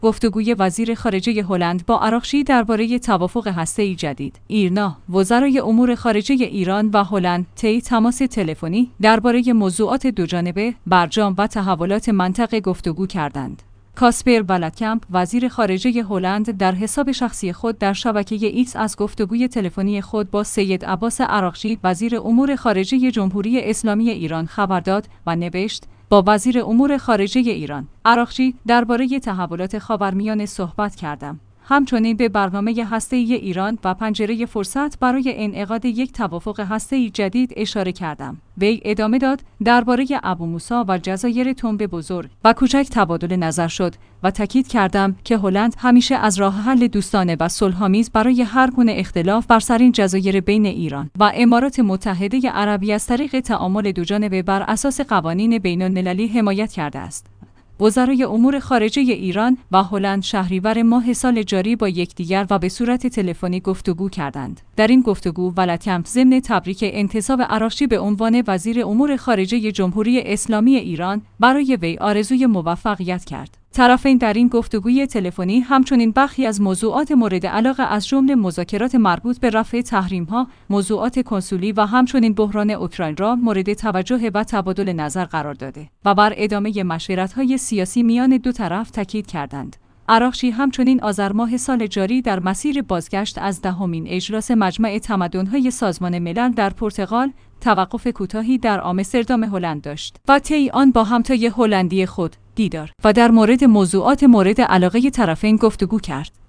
گفتگوی وزیر خارجه هلند با آراغچی درباره توافق هسته‌ای جدید. ایرنا، وزرای امور خارجه ایران و هلند طی تماس تلفنی درباره موضوعات دوجانبه، برجام و تحولات منطقه گفتگو کردند. کاسپر ولدکمپ، وزیر خارجه هلند، در حساب شخصی خود در شبکه ایکس از گفتگوی تلفنی خود با سید عباس آراغچی، وزیر امور خارجه جمهوری اسلامی ایران خبر داد و نوشت: با وزیر امور خارجه ایران آراغچی درباره تحولات خاورمیانه صحبت کردم. همچنین به برنامه هسته‌ای ایران و پنجره فرصت برای انعقاد یک توافق هسته‌ای جدید اشاره کردم. وی ادامه داد: درباره ابوموسی و جزایر تنب بزرگ و کوچک تبادل نظر شد و تاکید کردم که هلند همیشه از راه حل دوستانه و صلح‌آمیز برای هر گونه اختلاف بر سرین جزایر بین ایران و امارات متحده عربی از طریق تعامل دوجانبه بر اساس قوانین بین‌المللی حمایت کرده است. وزرای امور خارجه ایران و هلند شهریور ماه سال جاری با یکدیگر و به صورت تلفنی گفتگو کردند. در این گفتگو ولدکمپ ضمن تبریک انتصاب آراغچی به عنوان وزیر امور خارجه جمهوری اسلامی ایران برای وی آرزوی موفقیت کرد. طرفین در این گفتگوی تلفنی همچنین برخی از موضوعات مورد علاقه از جمله مذاکرات مربوط به رفع تحریم‌ها، موضوعات کنسولی و همچنین بحران اوکراین را مورد توجه و تبادل نظر قرار داده و بر ادامه مشورت‌های سیاسی میان دو طرف تاکید کردند. آراغچی همچنین آذر ماه سال جاری در مسیر بازگشت از دهمین اجلاس مجمع تمدن‌های سازمان ملل در پرتغال توقف کوتاهی در آمستردام هلند داشت و طی آن با همتای هلندی خود دیدار و در مورد موضوعات مورد علاقه طرفین گفتگو کرد.